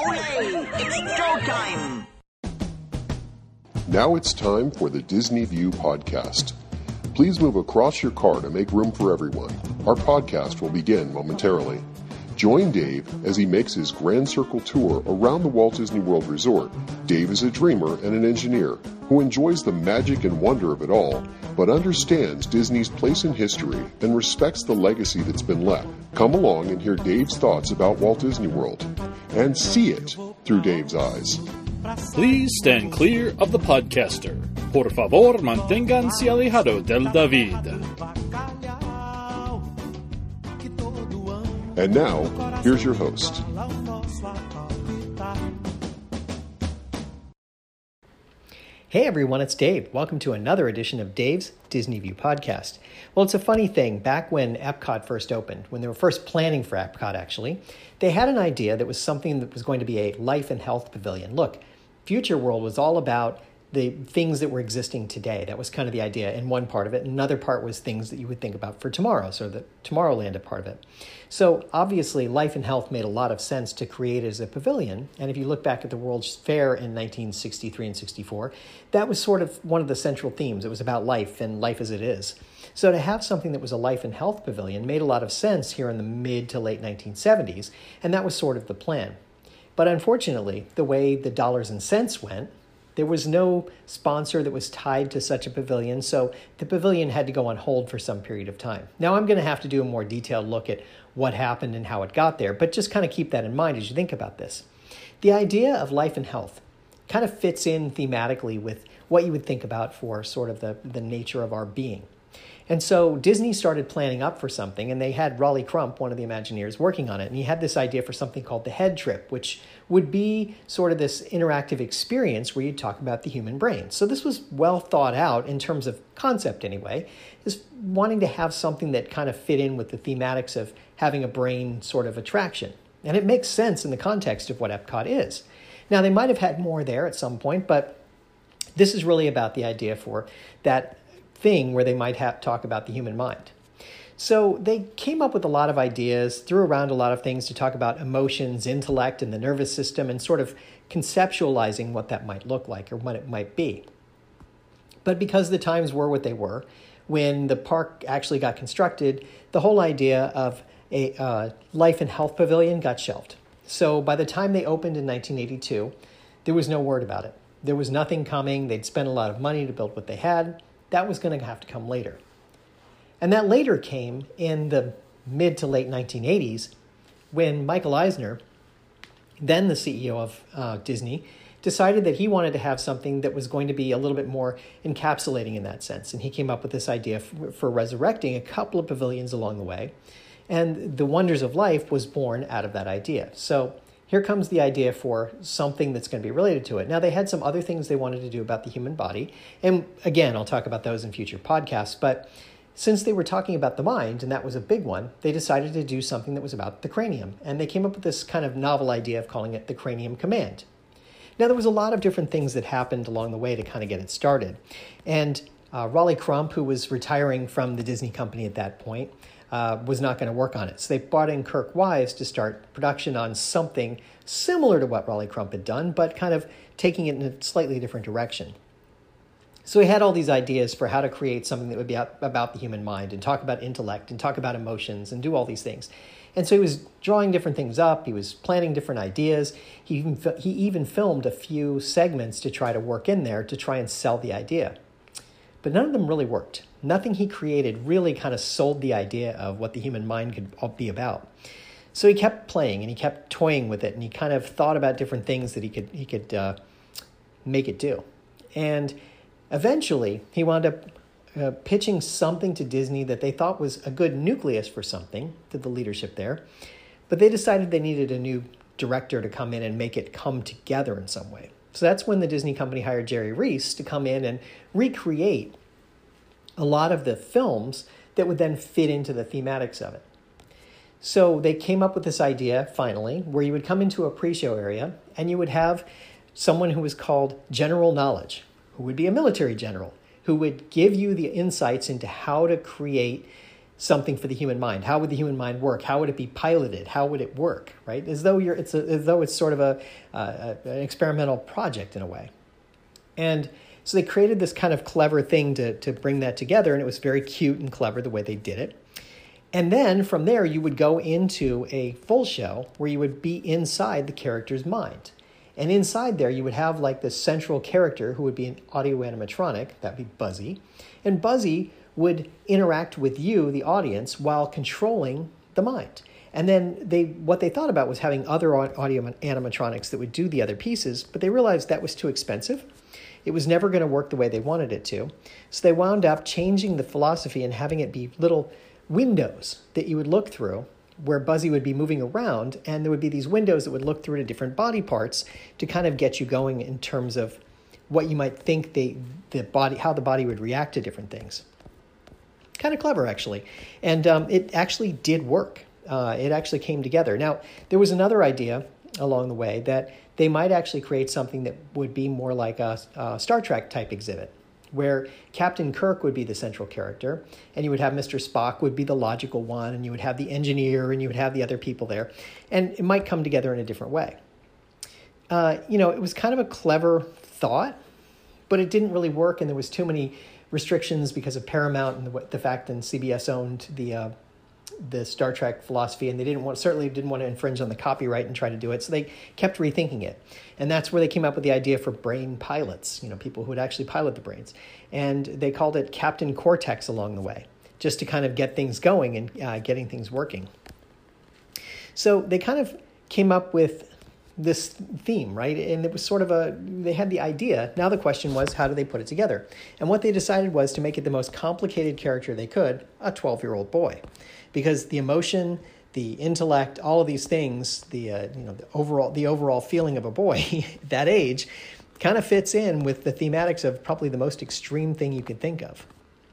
Olé! It's showtime! Now it's time for the Disney View podcast. Please move across your car to make room for everyone. Our podcast will begin momentarily. Join Dave as he makes his Grand Circle tour around the Walt Disney World Resort. Dave is a dreamer and an engineer who enjoys the magic and wonder of it all, but understands Disney's place in history and respects the legacy that's been left. Come along and hear Dave's thoughts about Walt Disney World and see it through Dave's eyes. Please stand clear of the podcaster. Por favor, manténganse alejado del David. And now, here's your host. Hey everyone, it's Dave. Welcome to another edition of Dave's Disney View podcast. Well, it's a funny thing. Back when Epcot first opened, when they were first planning for Epcot actually, they had an idea that was something that was going to be a life and health pavilion. Look, Future World was all about the things that were existing today. That was kind of the idea in one part of it. Another part was things that you would think about for tomorrow, so the Tomorrowland part of it. So obviously, life and health made a lot of sense to create as a pavilion. And if you look back at the World's Fair in 1963 and 64, that was sort of one of the central themes. It was about life and life as it is. So to have something that was a life and health pavilion made a lot of sense here in the mid to late 1970s, and that was sort of the plan. But unfortunately, the way the dollars and cents went, there was no sponsor that was tied to such a pavilion, so the pavilion had to go on hold for some period of time. Now, I'm going to have to do a more detailed look at what happened and how it got there, but just kind of keep that in mind as you think about this. The idea of life and health kind of fits in thematically with what you would think about for sort of the nature of our being. And so Disney started planning up for something, and they had Rolly Crump, one of the Imagineers, working on it. And he had this idea for something called the Head Trip, which would be sort of this interactive experience where you'd talk about the human brain. So this was well thought out in terms of concept anyway, is wanting to have something that kind of fit in with the thematics of having a brain sort of attraction. And it makes sense in the context of what Epcot is. Now, they might have had more there at some point, but this is really about the idea for that thing where they might have talk about the human mind. So they came up with a lot of ideas, threw around a lot of things to talk about emotions, intellect, and the nervous system, and sort of conceptualizing what that might look like or what it might be. But because the times were what they were, when the park actually got constructed, the whole idea of a life and health pavilion got shelved. So by the time they opened in 1982, there was no word about it. There was nothing coming. They'd spent a lot of money to build what they had. That was going to have to come later. And that later came in the mid to late 1980s when Michael Eisner, then the CEO of Disney, decided that he wanted to have something that was going to be a little bit more encapsulating in that sense. And he came up with this idea for resurrecting a couple of pavilions along the way. And the Wonders of Life was born out of that idea. So here comes the idea for something that's going to be related to it. Now, they had some other things they wanted to do about the human body. And again, I'll talk about those in future podcasts. But since they were talking about the mind, and that was a big one, they decided to do something that was about the cranium. And they came up with this kind of novel idea of calling it the Cranium Command. Now, there was a lot of different things that happened along the way to kind of get it started. And Rolly Crump, who was retiring from the Disney company at that point, was not going to work on it. So they brought in Kirk Wise to start production on something similar to what Rolly Crump had done, but kind of taking it in a slightly different direction. So he had all these ideas for how to create something that would be about the human mind and talk about intellect and talk about emotions and do all these things. And so he was drawing different things up. He was planning different ideas. He even filmed a few segments to try to work in there to try and sell the idea. But none of them really worked. Nothing he created really kind of sold the idea of what the human mind could be about. So he kept playing and he kept toying with it, and he kind of thought about different things that he could make it do. And eventually he wound up pitching something to Disney that they thought was a good nucleus for something, to the leadership there. But they decided they needed a new director to come in and make it come together in some way. So that's when the Disney company hired Jerry Reese to come in and recreate a lot of the films that would then fit into the thematics of it. So they came up with this idea, finally, where you would come into a pre-show area and you would have someone who was called General Knowledge, who would be a military general, who would give you the insights into how to create something for the human mind. How would the human mind work? How would it be piloted? How would it work? Right? As though it's sort of an experimental project in a way. And so they created this kind of clever thing to bring that together, and it was very cute and clever the way they did it. And then from there, you would go into a full show where you would be inside the character's mind. And inside there, you would have like this central character who would be an audio animatronic, that'd be Buzzy. And Buzzy would interact with you, the audience, while controlling the mind. And then what they thought about was having other audio animatronics that would do the other pieces, but they realized that was too expensive. It was never going to work the way they wanted it to. So they wound up changing the philosophy and having it be little windows that you would look through, where Buzzy would be moving around, and there would be these windows that would look through to different body parts to kind of get you going in terms of what you might think how the body would react to different things. Kind of clever, actually. And it actually did work. It actually came together. Now, there was another idea along the way that they might actually create something that would be more like a Star Trek type exhibit, where Captain Kirk would be the central character, and you would have Mr. Spock would be the logical one, and you would have the engineer, and you would have the other people there, and it might come together in a different way. It was kind of a clever thought, but it didn't really work, and there was too many restrictions because of Paramount and the fact that CBS owned the Star Trek philosophy, and they certainly didn't want to infringe on the copyright and try to do it, so they kept rethinking it. And that's where they came up with the idea for brain pilots, people who would actually pilot the brains. And they called it Captain Cortex along the way, just to kind of get things going and getting things working. So they kind of came up with this theme, right? And it was sort of they had the idea. Now the question was, how do they put it together? And what they decided was to make it the most complicated character they could, a 12-year-old boy. Because the emotion, the intellect, all of these things, the overall feeling of a boy that age kind of fits in with the thematics of probably the most extreme thing you could think of.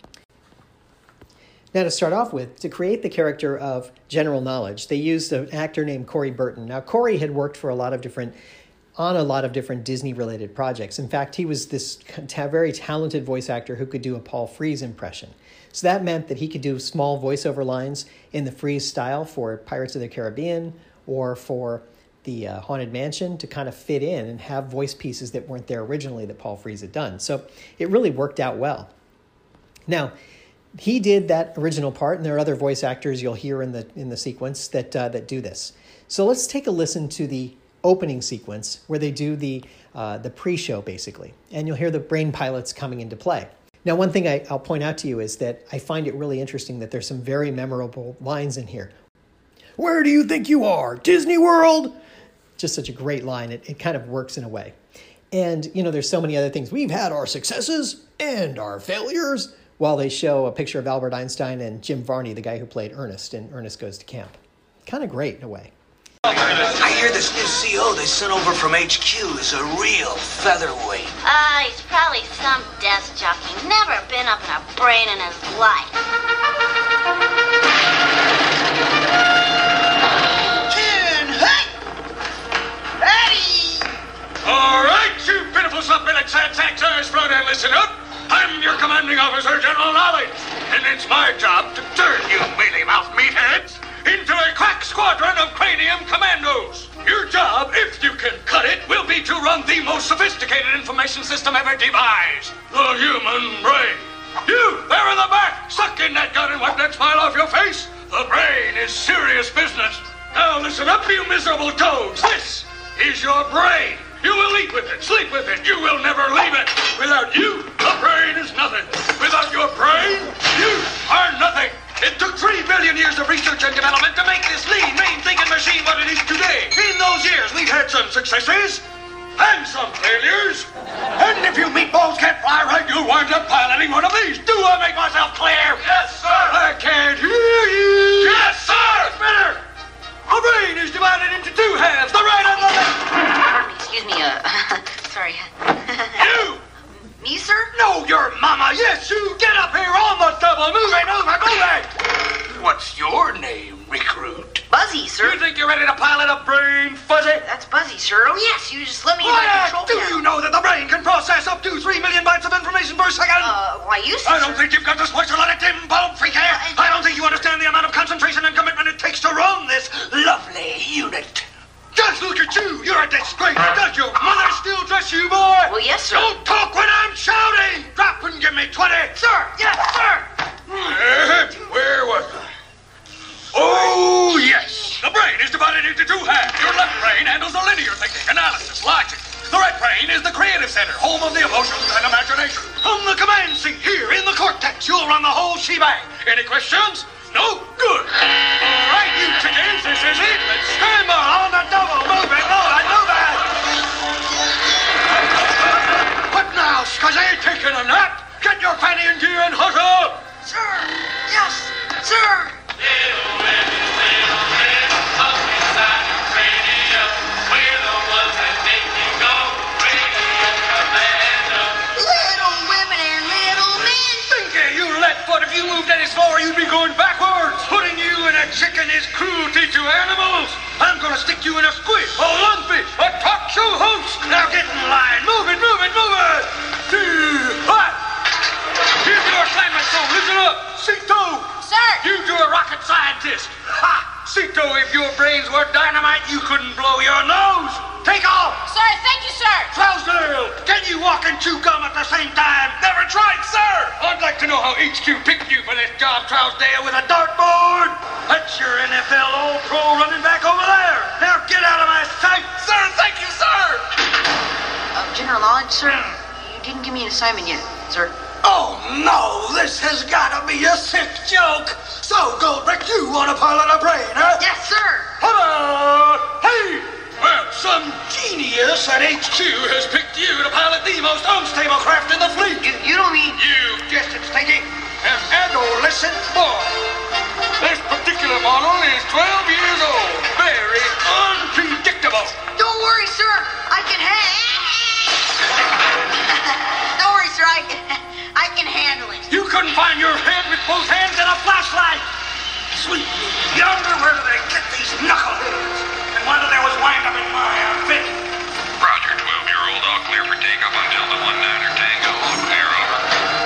Now, to start off with, to create the character of General Knowledge, they used an actor named Corey Burton. Now, Corey had worked for a lot of different Disney-related projects. In fact, he was this very talented voice actor who could do a Paul Frees impression. So that meant that he could do small voiceover lines in the Frees style for Pirates of the Caribbean or for the Haunted Mansion to kind of fit in and have voice pieces that weren't there originally that Paul Frees had done. So it really worked out well. Now, he did that original part, and there are other voice actors you'll hear in the sequence that do this. So let's take a listen to the opening sequence where they do the pre-show, basically. And you'll hear the brain pilots coming into play. Now, one thing I'll point out to you is that I find it really interesting that there's some very memorable lines in here. "Where do you think you are? Disney World?" Just such a great line. It kind of works in a way. And, there's so many other things. We've had our successes and our failures, while they show a picture of Albert Einstein and Jim Varney, the guy who played Ernest in Ernest Goes to Camp. Kind of great in a way. I hear this new CO they sent over from HQ is a real featherweight. He's probably some desk jockey. Never been up in a brain in his life. All right, you pitiful slop-billied sad sacks, explode and listen up. I'm your commanding officer, General Knowledge, and it's my job to turn you mealy-mouthed meatheads into a crack squadron of cranium commandos. Your job, if you can cut it, will be to run the most sophisticated information system ever devised, the human brain. You, there in the back, suck in that gun and wipe that smile off your face. The brain is serious business. Now listen up, you miserable toads. This is your brain. You will eat with it, sleep with it. You will never leave it. Without you, the brain is nothing. Without your brain, you are nothing. It took 3 billion years of research and development to make this lean, mean thinking machine what it is today. In those years, we've had some successes and some failures. And if you meatballs can't fly right, you'll wind up piloting one of these. Do I make myself clear? Yes, sir. I can't hear you. Yes, sir. It's better. Our brain is divided into two halves, the right and the left. Excuse me, sorry. You! Me, sir? No, your mama. Yes, you. Get up here on the double. Move it. What's your name, recruit? Buzzy, sir. You think you're ready to pilot a brain, Fuzzy? That's Buzzy, sir. Oh, yes, you just let me in my control Do panel. you know that the brain can process up to 3 million bytes of information per second? Why, you, sir? I don't think you've got this much electric bulb, freak ass. I don't don't think you understand the amount of concentration and commitment it takes to run this lovely unit. Just look at you. You're a disgrace. Does your mother still dress you, boy? Well, yes, sir. Don't talk when I'm shouting. Drop and give me 20. Sir, yes, sir. Where was I? Oh, yes. The brain is divided into two halves. Your left brain handles the linear thinking, analysis, logic. The right brain is the creative center, home of the emotions and imagination. On the command seat here in the cortex, you'll run the whole shebang. Any questions? No? Good. All right, you chickens, this is it. Let's scramble on the double. Move it, move it. What now, Scuzzy? Taking a nap? Get your fanny in gear and hustle. Sir, yes, sir. But if you moved any slower, you'd be going backwards. Putting you in a chicken is cruelty to animals. I'm going to stick you in a squid, a lungfish, a talk show host. Now get in line. Move it, move it, move it. What? Here's your assignment, so listen up. Cito. Sir. You do a rocket scientist. Ha! Cito, if your brains were dynamite, you couldn't blow your nose. Take off. Sir, thank you, sir. Trousdale, can you walk and chew gum at the same time? Never tried, sir. I'd like to know how HQ picked you for this job, Trousdale, with a dartboard. That's your NFL All-Pro running back over there. Now get out of my sight. Sir, thank you, sir. General knowledge, sir? You didn't give me an assignment yet, sir. Oh, no, this has got to be a sick joke. So, Goldbrick, you want to pilot a brain, huh? Yes, sir. Hello! Hey! Well, some genius at HQ has picked you to pilot the most unstable craft in the fleet. You don't mean... You guessed it, Stinky. An adolescent boy. This particular model is 12 years old. Very unpredictable. Don't worry, sir. I can Don't worry, sir. I can handle it. You couldn't find your head with both hands and a flashlight. Sweet yonder, where do they get these knuckleheads? And whether there was wind up in my outfit. Roger, 12-year-old, all clear for takeoff on Delta 19er Tango. All clear, over.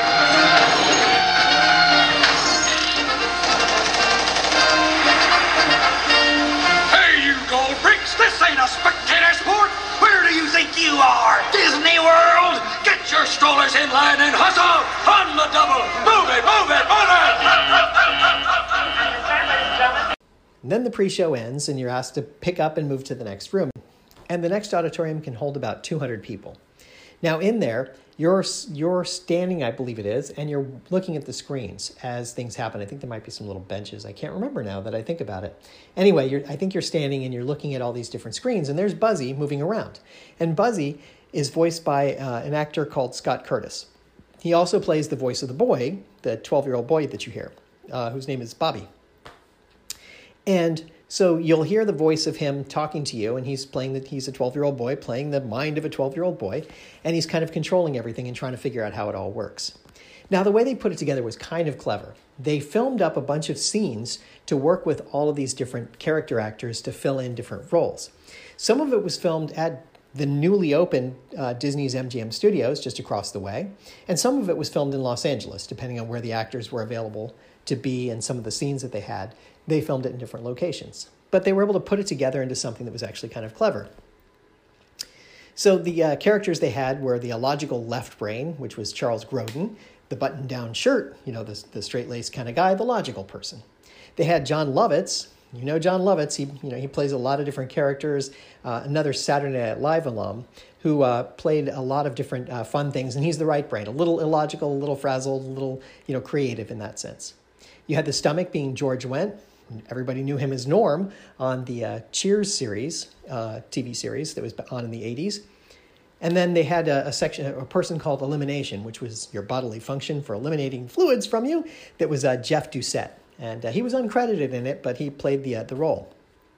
Hey, you Goldbricks, this ain't a spectator sport. Where do you think you are? Disney World? Get your strollers in line and hustle! On the double! Move it, move it, move it! And then the pre-show ends and you're asked to pick up and move to the next room. And the next auditorium can hold about 200 people. Now in there, you're standing, I believe it is, and you're looking at the screens as things happen. I think there might be some little benches. I can't remember now that I think about it. Anyway, I think you're standing and you're looking at all these different screens, and there's Buzzy moving around. And Buzzy is voiced by an actor called Scott Curtis. He also plays the voice of the boy, the 12-year-old boy that you hear, whose name is Bobby. And so you'll hear the voice of him talking to you, and he's a 12-year-old boy playing the mind of a 12-year-old boy, and he's kind of controlling everything and trying to figure out how it all works. Now, the way they put it together was kind of clever. They filmed up a bunch of scenes to work with all of these different character actors to fill in different roles. Some of it was filmed at the newly opened Disney's MGM Studios just across the way, and some of it was filmed in Los Angeles, depending on where the actors were available to be and some of the scenes that they had. They filmed it in different locations. But they were able to put it together into something that was actually kind of clever. So the characters they had were the illogical left brain, which was Charles Grodin, the button-down shirt, the straight-laced kind of guy, the logical person. They had John Lovitz. You know John Lovitz. He plays a lot of different characters. Another Saturday Night Live alum who played a lot of different fun things, and he's the right brain, a little illogical, a little frazzled, a little creative in that sense. You had the stomach being George Wendt. Everybody knew him as Norm on the Cheers series, TV series that was on in the 80s. And then they had a person called Elimination, which was your bodily function for eliminating fluids from you. That was Jeff Doucette. And he was uncredited in it, but he played the role.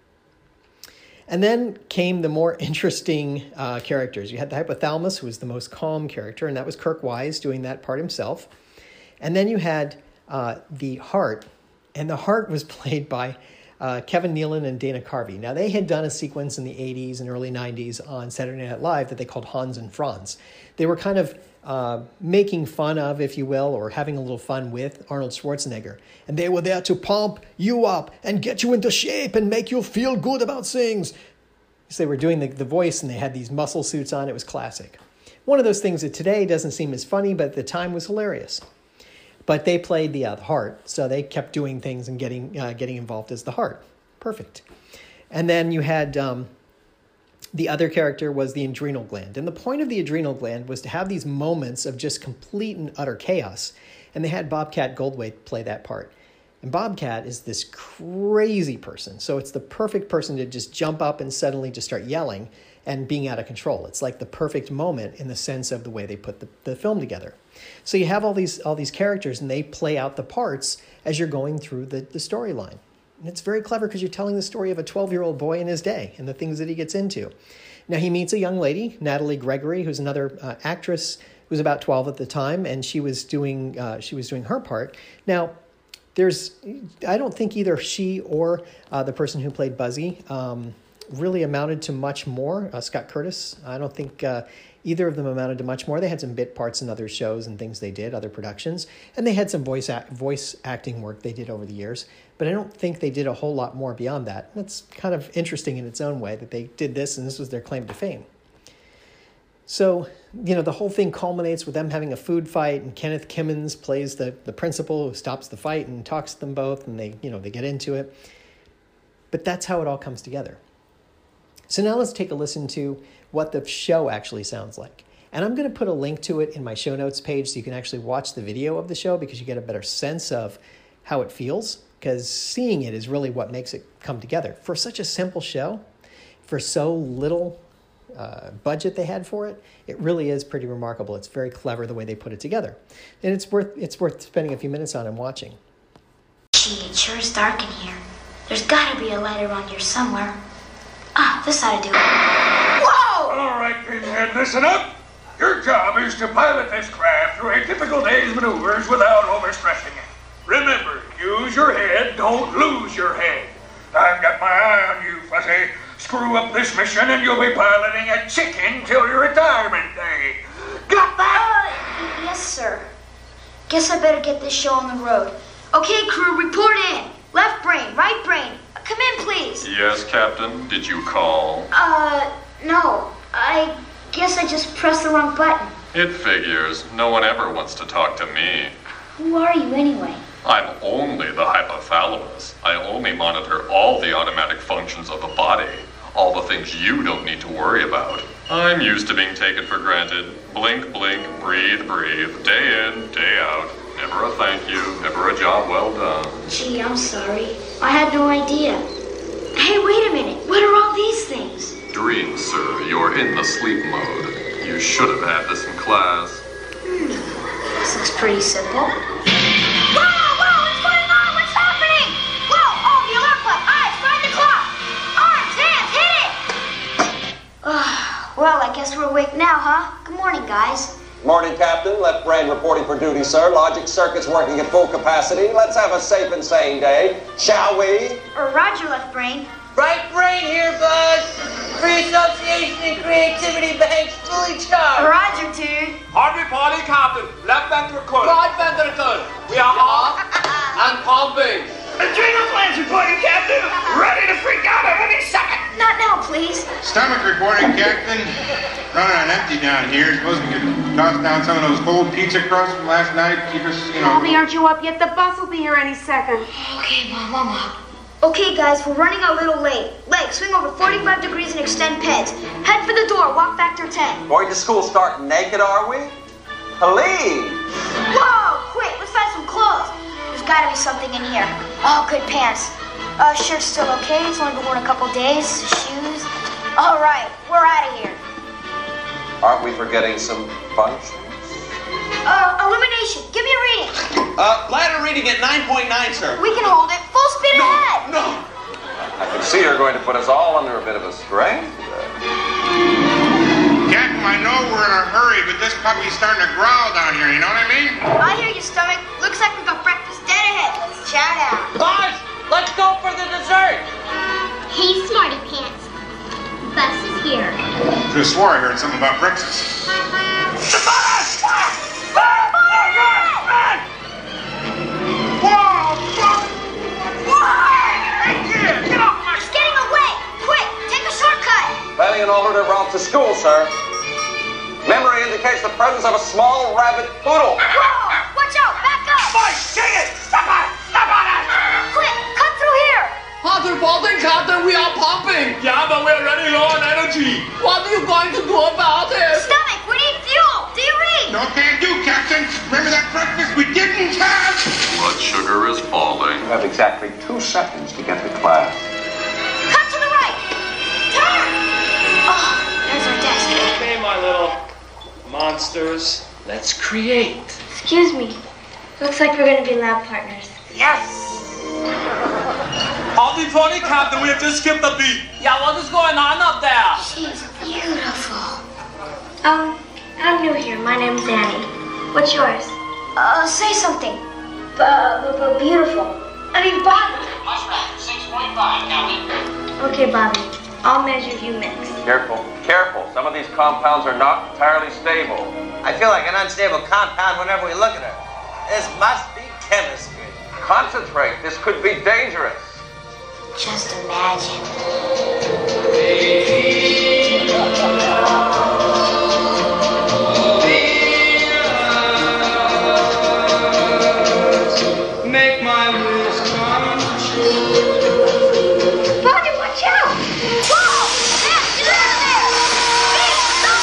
And then came the more interesting characters. You had the hypothalamus, who was the most calm character, and that was Kirk Wise doing that part himself. And then you had the heart. And the heart was played by Kevin Nealon and Dana Carvey. Now, they had done a sequence in the 80s and early 90s on Saturday Night Live that they called Hans and Franz. They were kind of making fun of, if you will, or having a little fun with Arnold Schwarzenegger. And they were there to pump you up and get you into shape and make you feel good about things. So they were doing the voice, and they had these muscle suits on. It was classic. One of those things that today doesn't seem as funny, but at the time was hilarious. But they played the heart, so they kept doing things and getting involved as the heart. Perfect. And then you had the other character was the adrenal gland. And the point of the adrenal gland was to have these moments of just complete and utter chaos. And they had Bobcat Goldthwait play that part. And Bobcat is this crazy person. So it's the perfect person to just jump up and suddenly just start yelling and being out of control. It's like the perfect moment in the sense of the way they put the film together. So you have all these characters, and they play out the parts as you're going through the storyline. And it's very clever because you're telling the story of a 12-year-old boy in his day and the things that he gets into. Now, he meets a young lady, Natalie Gregory, who's another actress who was about 12 at the time, and she was doing her part. Now, I don't think either she or the person who played Buzzy really amounted to much more. Scott Curtis, I don't think either of them amounted to much more. They had some bit parts in other shows and things they did, other productions, and they had some voice acting work they did over the years, but I don't think they did a whole lot more beyond that. That's kind of interesting in its own way that they did this, and this was their claim to fame. So, the whole thing culminates with them having a food fight, and Kenneth Kimmins plays the principal who stops the fight and talks to them both, and they get into it. But that's how it all comes together. So now let's take a listen to what the show actually sounds like. And I'm going to put a link to it in my show notes page so you can actually watch the video of the show, because you get a better sense of how it feels, because seeing it is really what makes it come together. For such a simple show, for so little budget they had for it, it really is pretty remarkable. It's very clever the way they put it together. And it's worth spending a few minutes on and watching. Gee, it sure is dark in here. There's got to be a light around here somewhere. This ought to do it. Whoa! All right, Pinhead, listen up. Your job is to pilot this craft through a typical day's maneuvers without overstressing it. Remember, use your head, don't lose your head. I've got my eye on you, Fuzzy. Screw up this mission and you'll be piloting a chicken till your retirement day. Got that? Yes, sir. Guess I better get this show on the road. Okay, crew, report in. Left brain, right brain. Come in, please. Yes, Captain. Did you call? No. I guess I just pressed the wrong button. It figures. No one ever wants to talk to me. Who are you, anyway? I'm only the hypothalamus. I only monitor all the automatic functions of the body. All the things you don't need to worry about. I'm used to being taken for granted. Blink, blink, breathe, breathe. Day in, day out. Never a thank you, never a job well done. Gee, I'm sorry. I had no idea. Hey, wait a minute. What are all these things? Dreams, sir. You're in the sleep mode. You should have had this in class. This looks pretty simple. Whoa! What's going on? What's happening? Whoa! Oh, the alarm clock. Eyes, find the clock. Arms, hands, hit it! Well, I guess we're awake now, huh? Good morning, guys. Morning, Captain. Left brain reporting for duty, sir. Logic circuits working at full capacity. Let's have a safe and sane day, shall we? Roger, left brain. Right brain here, Buzz. Free association and creativity banks fully charged. Roger, dude. Hard reporting, Captain. Left ventricle. Right ventricle. We are off and pumping. Adrenal glands reporting, Captain. Ready to freak out at any second. Not now, please. Stomach reporting, Captain. Running on empty down here. Suppose we could toss down some of those cold pizza crusts from last night. Keep us, Bobby, aren't you up yet? The bus will be here any second. Okay, Mom, I'm up. Okay, guys, we're running a little late. Legs, swing over 45 degrees and extend peds. Head for the door, walk factor 10. Going to school starting naked, are we? Please. Whoa, quick, let's find some clothes. There's gotta be something in here. Oh, good pants. Shirt's still okay, it's only been worn a couple days. Shoes. All right, we're out of here. Aren't we forgetting some functions? Elimination, give me a reading. Bladder reading at 9.9, sir. We can hold it. Full speed ahead. No. I can see you're going to put us all under a bit of a strain today. Captain, I know we're in a hurry, but this puppy's starting to growl down here, you know what I mean? I hear you, stomach. Looks like we got breakfast dead ahead. Let's chow down. Buzz, let's go for the dessert. here? I just swore I heard something about breakfast. It's getting away! Quick, take a shortcut! Planning an alternate route to school, sir. Memory indicates the presence of a small rabbit poodle. Whoa! Watch out! Back up! Boy, dang it! Stop on it! Stop on it! Quick, cut through here! Hunter Bolton, Captain, we are pumping. Yeah, but we're running low on energy. What are you going to do about it? Stomach, we need fuel! Do you read? No can do, Captain. Remember that breakfast we didn't have? Blood sugar is falling. You have exactly 2 seconds to get to class. Cut to the right! Turn! Oh, there's our desk. Okay, my little monsters. Let's create. Excuse me. Looks like we're gonna be lab partners. Yes! Howdy, Tony, Captain. We have just skipped a beat. Yeah, what is going on up there? She's beautiful. I'm new here. My name's Annie. What's yours? Say something. Beautiful. I mean, Bobby. Mushroom, 6.5, Captain. Okay, Bobby. I'll measure you next. Careful, careful. Some of these compounds are not entirely stable. I feel like an unstable compound whenever we look at her. This must be chemistry. Concentrate. This could be dangerous. Just imagine. Make my wish come true. Bobby, watch out! Whoa! Man, get out of there! Hey, stop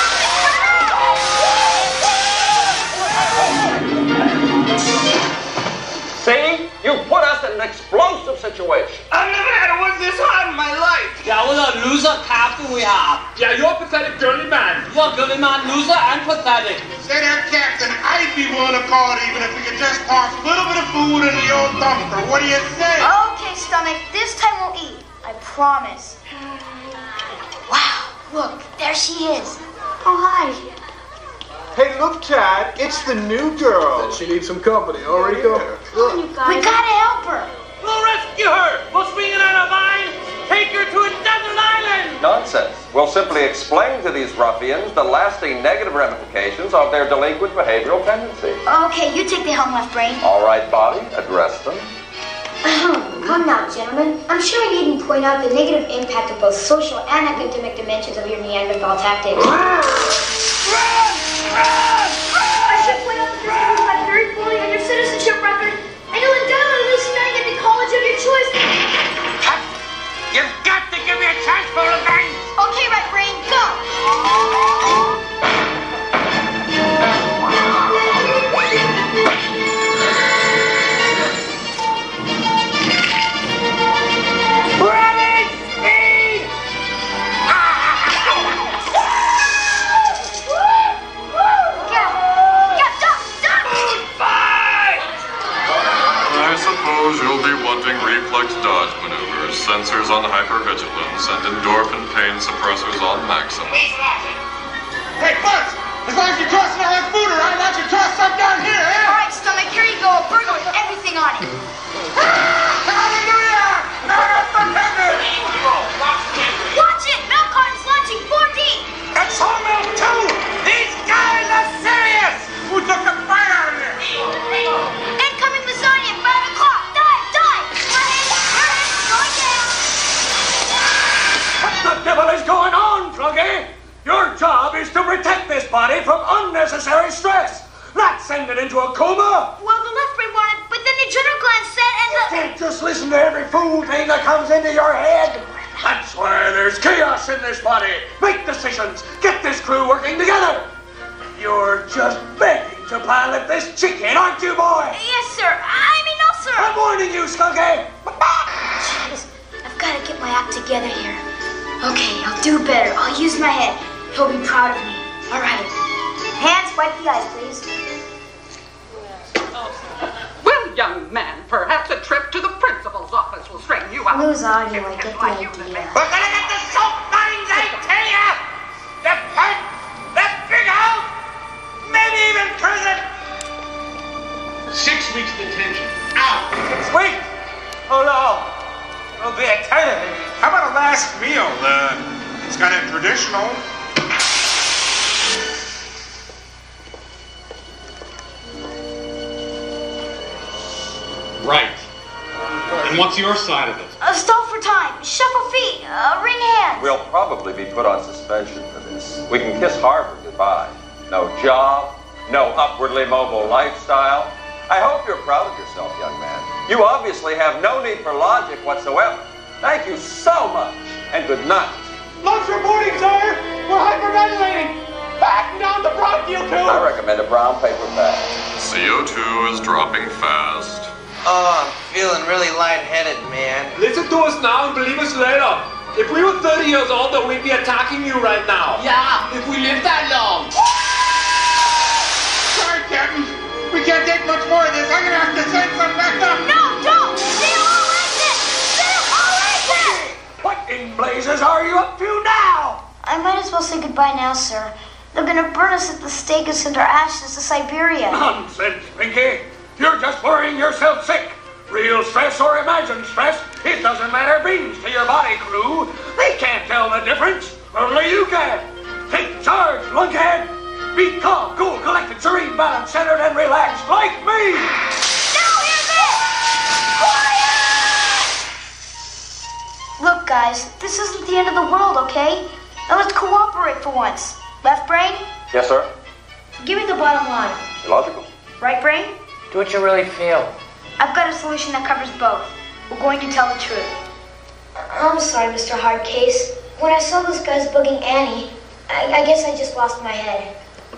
it! See? You put us in an explosive situation. I've never had one this hard in my life. Yeah, what a loser captain we have. Yeah, you're a pathetic dirty man. You're a dirty man, loser, and pathetic. Say there, Captain, I'd be willing to call it even if we could just toss a little bit of food in the old dumpster. What do you say? Okay, Stomach, this time we'll eat. I promise. Wow, look, there she is. Oh, hi. Hey, look, Chad, it's the new girl. She needs some company, all right, Rico? Come on, you guys. We gotta help her. We'll rescue her. We'll swing it on a vine. Take her to a desert island. Nonsense. We'll simply explain to these ruffians the lasting negative ramifications of their delinquent behavioral tendencies. Okay, you take the helm, left brain. All right, Bobby, address them. Come now, gentlemen. I'm sure I needn't point out the negative impact of both social and academic dimensions of your Neanderthal tactics. I should point out that this goes back very poorly on your citizenship record, and you'll undoubtedly be studying at the college of your choice. You've got to give me a chance for revenge. Okay, right brain, go. You'll be wanting reflex dodge maneuvers, sensors on hypervigilance, and endorphin pain suppressors on maximum. Hey, Buzz! As long as you're tossing all that food around, why don't you toss some down here, eh? All right, Stomach, here you go. A burger with everything on it. Hallelujah! Watch it! Milk carton's launching 4D. It's all milk too. These guys are serious. Who took the fire out of there? Incoming lasagna at 5 o'clock. Dive! Going down. What the devil is going on, Fluggy? Your job is to protect this body from unnecessary stress, not send it into a coma. Well, the left brain wanted, but then the adrenal gland said, and the... Can't just listen to every fool thing that comes into your head. That's why there's chaos in this body. Make decisions. Get this crew working together. You're just begging to pilot this chicken, aren't you, boy? Yes, sir. I mean, no, sir. I'm warning you, Skunky. Jeez, I've got to get my act together here. Okay, I'll do better. I'll use my head. He'll be proud of me. All right. Hands, wipe the eyes, please. Well, young man, perhaps a trip to the principal's office will straighten you out. Lasagna, I get the idea. We're gonna get the soap lines, I tell ya! The pet, the big house, maybe even prison. 6 weeks detention. Out. 6 weeks? Oh no, it'll be eternity. How about a last meal? It's got to have traditional. Right. And what's your side of it? Stall for time, shuffle feet, ring hands. We'll probably be put on suspension for this. We can kiss Harvard goodbye. No job, no upwardly mobile lifestyle. I hope you're proud of yourself, young man. You obviously have no need for logic whatsoever. Thank you so much, and good night. Launch reporting, sir! We're hyperventilating! Batten down the bronchial tube! I recommend a brown paper bag. CO2 is dropping fast. Oh, I'm feeling really lightheaded, man. Listen to us now and believe us later. If we were 30 years older, we'd be attacking you right now. Yeah, if we live that long. Sorry, Captain. We can't take much more of this. I'm gonna have to send some back up. No, don't! They'll all exit! They'll all exit! What in blazes are you up to now? I might as well say goodbye now, sir. They're gonna burn us at the stake and send our ashes to Siberia. Nonsense, Pinky. You're just worrying yourself sick. Real stress or imagined stress, it doesn't matter beans to your body crew. They can't tell the difference. Only you can. Take charge, lunkhead. Be calm, cool, collected, serene, balanced, centered, and relaxed like me. Now hear this! Quiet! Look, guys, this isn't the end of the world, okay? Now let's cooperate for once. Left brain, Yes, sir. give me the bottom line. Illogical. Right brain, Do what you really feel. I've got a solution that covers both. We're going to tell the truth. I'm sorry, Mr. Hardcase. When I saw those guys bugging Annie, I guess I just lost my head.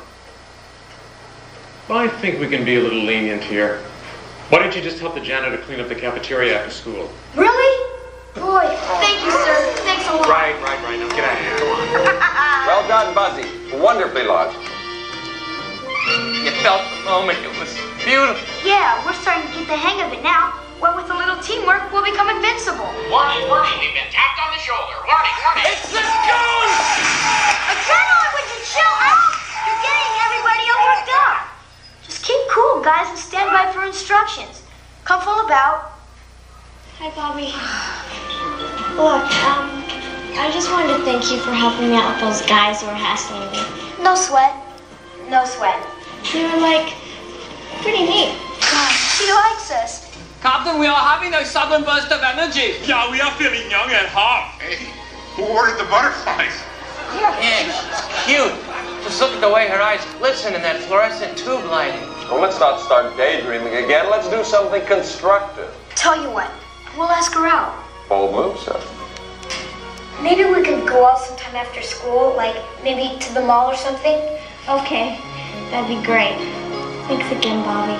I think we can be a little lenient here. Why don't you just help the janitor clean up the cafeteria after school? Really? Boy, thank you, sir. Thanks a lot. Right. Now get out of here. Come on. Well done, Buzzy. Wonderfully logical. You felt the moment. It was beautiful. Yeah, we're starting to get the hang of it now. Well, with a little teamwork, we'll become invincible. Warning, we've been tapped on the shoulder. Warning. It's the goon! Adrenaline, would you chill out? You're getting everybody all worked up. Just keep cool, guys, and stand by for instructions. Come full about. Hi, Bobby. Look, I just wanted to thank you for helping me out with those guys who were hassling me. No sweat. No sweat. They were, pretty neat. She likes us. Captain, we are having a sudden burst of energy. Yeah, we are feeling young and hot. Hey, who ordered the butterflies? Yeah, cute. Just look at the way her eyes glisten in that fluorescent tube lighting. Well, let's not start daydreaming again. Let's do something constructive. Tell you what, we'll ask her out. Bold move, sir. Maybe we could go out sometime after school, maybe to the mall or something. Okay, that'd be great. Thanks again, Bobby.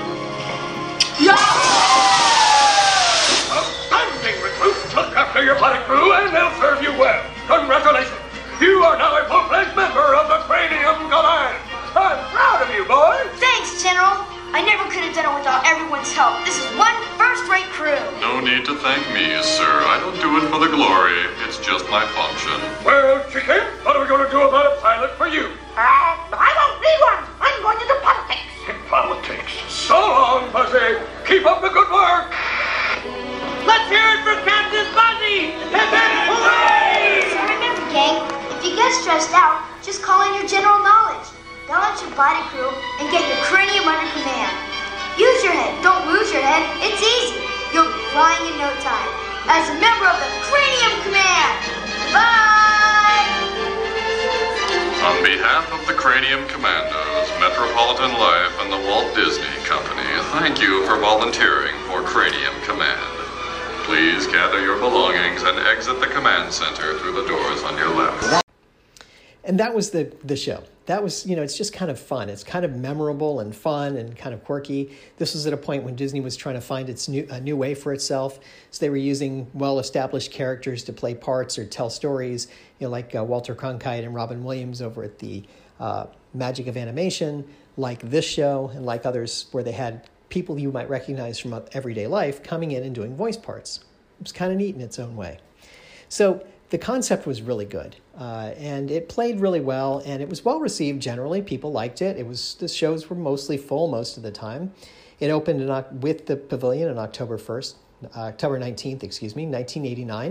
Outstanding recruits. Look after your body crew and they'll serve you well. Congratulations. You are now a full-fledged member of the Cranium Command. I'm proud of you, boys. Thanks, General. I never could have done it without everyone's help. This is one first-rate crew. No need to thank me, sir. I don't do it for the glory. It's just my function. Well, chicken, what are we going to do about a pilot for you? I won't be one. I'm going to do politics. Politics. So long, Buzzy. Keep up the good work. Let's hear it for Captain Buzzy! Hooray! So remember, gang, if you get stressed out, just call in your general knowledge. Balance your body crew and get your cranium under command. Use your head, don't lose your head. It's easy. You'll be flying in no time. As a member of the Cranium Command. Bye! On behalf of the Cranium Commandos, Metropolitan Life, and the Walt Disney Company, thank you for volunteering for Cranium Command. Please gather your belongings and exit the command center through the doors on your left. And that was the show. That was, it's just kind of fun. It's kind of memorable and fun and kind of quirky. This was at a point when Disney was trying to find a new way for itself. So they were using well-established characters to play parts or tell stories, like Walter Cronkite and Robin Williams over at the Magic of Animation, like this show and like others where they had people you might recognize from everyday life coming in and doing voice parts. It was kind of neat in its own way. So the concept was really good, and it played really well, and it was well received generally. People liked it. The shows were mostly full most of the time. It opened with the pavilion on October 19th, 1989,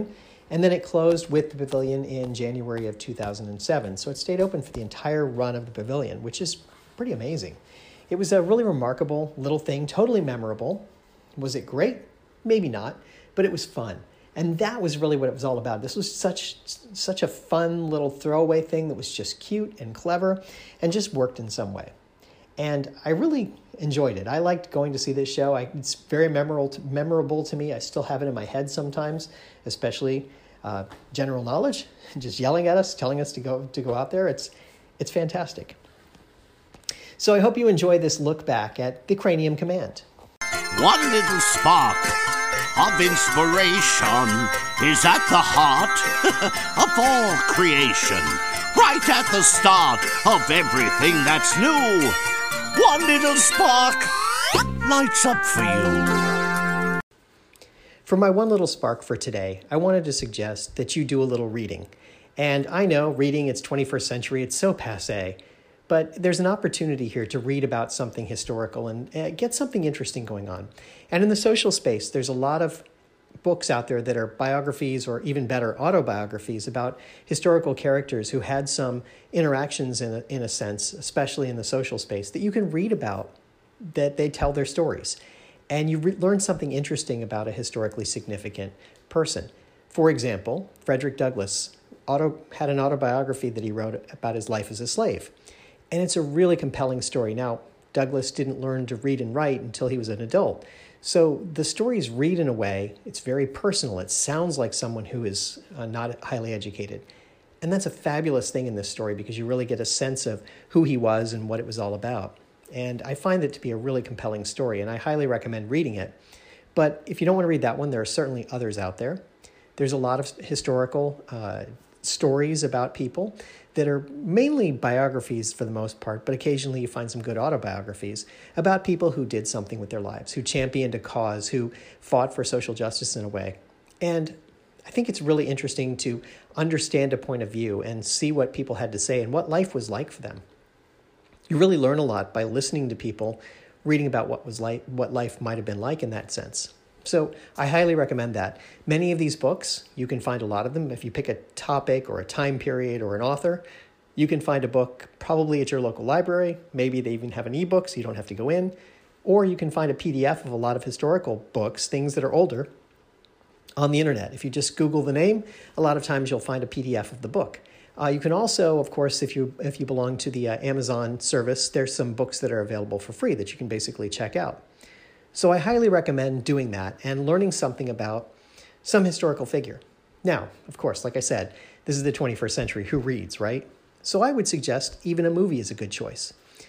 And then it closed with the pavilion in January of 2007. So it stayed open for the entire run of the pavilion, which is pretty amazing. It was a really remarkable little thing, totally memorable. Was it great? Maybe not, but it was fun. And that was really what it was all about. This was such a fun little throwaway thing that was just cute and clever and just worked in some way. And I really enjoyed it. I liked going to see this show. It's very memorable to me. I still have it in my head sometimes, especially General Knowledge, just yelling at us, telling us to go out there. It's fantastic. So I hope you enjoy this look back at the Cranium Command. One little spark of inspiration is at the heart of all creation, right at the start of everything that's new. One little spark lights up for you. For my one little spark for today, I wanted to suggest that you do a little reading. And I know reading, it's 21st century, it's so passé, but there's an opportunity here to read about something historical and get something interesting going on. And in the social space, there's a lot of books out there that are biographies or even better, autobiographies about historical characters who had some interactions in a sense, especially in the social space, that you can read about, that they tell their stories. And you learn something interesting about a historically significant person. For example, Frederick Douglass had an autobiography that he wrote about his life as a slave. And it's a really compelling story. Now, Douglass didn't learn to read and write until he was an adult. So the stories read in a way, it's very personal. It sounds like someone who is not highly educated. And that's a fabulous thing in this story because you really get a sense of who he was and what it was all about. And I find it to be a really compelling story, and I highly recommend reading it. But if you don't want to read that one, there are certainly others out there. There's a lot of historical stories about people that are mainly biographies for the most part, but occasionally you find some good autobiographies about people who did something with their lives, who championed a cause, who fought for social justice in a way. And I think it's really interesting to understand a point of view and see what people had to say and what life was like for them. You really learn a lot by listening to people, reading about what life might have been like in that sense. So I highly recommend that. Many of these books, you can find a lot of them. If you pick a topic or a time period or an author, you can find a book probably at your local library. Maybe they even have an ebook so you don't have to go in. Or you can find a PDF of a lot of historical books, things that are older, on the internet. If you just Google the name, a lot of times you'll find a PDF of the book. You can also, of course, if you belong to the Amazon service, there's some books that are available for free that you can basically check out. So I highly recommend doing that and learning something about some historical figure. Now, of course, like I said, this is the 21st century. Who reads, right? So I would suggest even a movie is a good choice.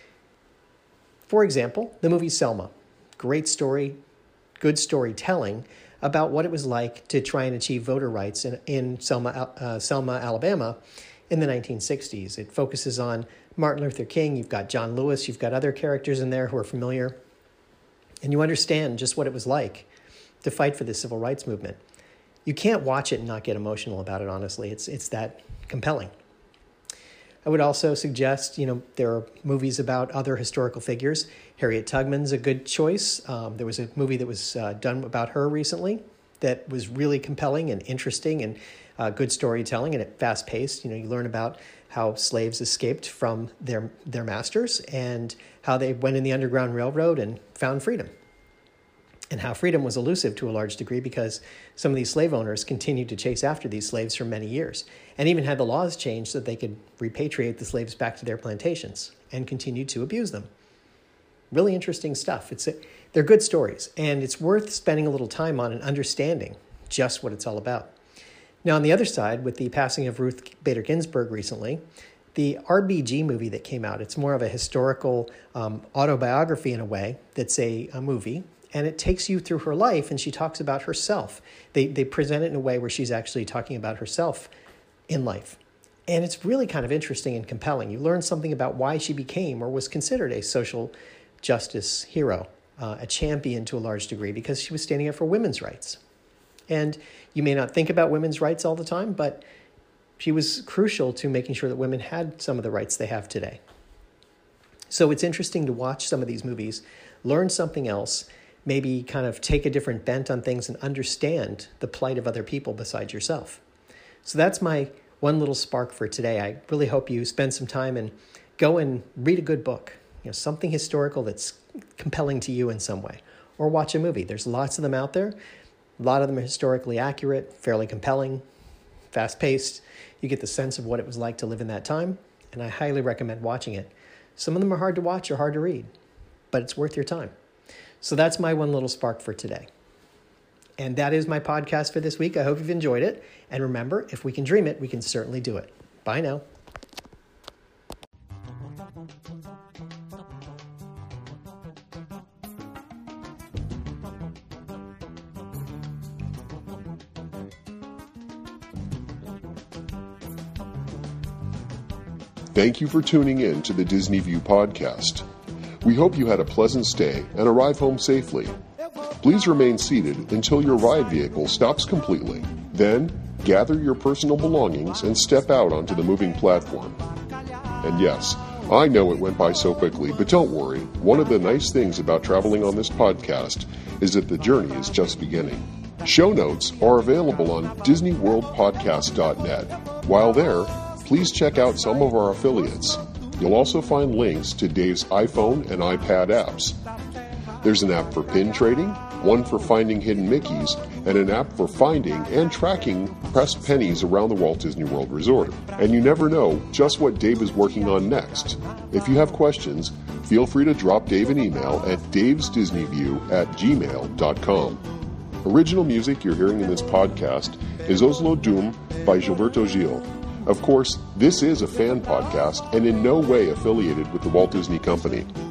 For example, the movie Selma. Great story, good storytelling about what it was like to try and achieve voter rights in Selma, Alabama in the 1960s. It focuses on Martin Luther King. You've got John Lewis. You've got other characters in there who are familiar. And you understand just what it was like to fight for the civil rights movement. You can't watch it and not get emotional about it, honestly. It's that compelling. I would also suggest, there are movies about other historical figures. Harriet Tubman's a good choice. There was a movie that was done about her recently that was really compelling and interesting and good storytelling and fast-paced. You learn about how slaves escaped from their masters and how they went in the Underground Railroad and found freedom. And how freedom was elusive to a large degree because some of these slave owners continued to chase after these slaves for many years and even had the laws changed so that they could repatriate the slaves back to their plantations and continued to abuse them. Really interesting stuff. They're good stories, and it's worth spending a little time on and understanding just what it's all about. Now, on the other side, with the passing of Ruth Bader Ginsburg recently, the RBG movie that came out, it's more of a historical autobiography in a way that's a movie. And it takes you through her life, and she talks about herself. They present it in a way where she's actually talking about herself in life. And it's really kind of interesting and compelling. You learn something about why she became or was considered a social justice hero, a champion to a large degree, because she was standing up for women's rights. And you may not think about women's rights all the time, but she was crucial to making sure that women had some of the rights they have today. So it's interesting to watch some of these movies, learn something else, maybe kind of take a different bent on things and understand the plight of other people besides yourself. So that's my one little spark for today. I really hope you spend some time and go and read a good book, something historical that's compelling to you in some way, or watch a movie. There's lots of them out there. A lot of them are historically accurate, fairly compelling, fast-paced. You get the sense of what it was like to live in that time, and I highly recommend watching it. Some of them are hard to watch or hard to read, but it's worth your time. So that's my one little spark for today. And that is my podcast for this week. I hope you've enjoyed it. And remember, if we can dream it, we can certainly do it. Bye now. Thank you for tuning in to the Disney View podcast. We hope you had a pleasant stay and arrive home safely. Please remain seated until your ride vehicle stops completely. Then, gather your personal belongings and step out onto the moving platform. And yes, I know it went by so quickly, but don't worry. One of the nice things about traveling on this podcast is that the journey is just beginning. Show notes are available on DisneyWorldPodcast.net. While there, please check out some of our affiliates. You'll also find links to Dave's iPhone and iPad apps. There's an app for pin trading, one for finding hidden Mickeys, and an app for finding and tracking pressed pennies around the Walt Disney World Resort. And you never know just what Dave is working on next. If you have questions, feel free to drop Dave an email at davesdisneyview@gmail.com. Original music you're hearing in this podcast is Oslo Doom by Gilberto Gil. Of course, this is a fan podcast and in no way affiliated with the Walt Disney Company.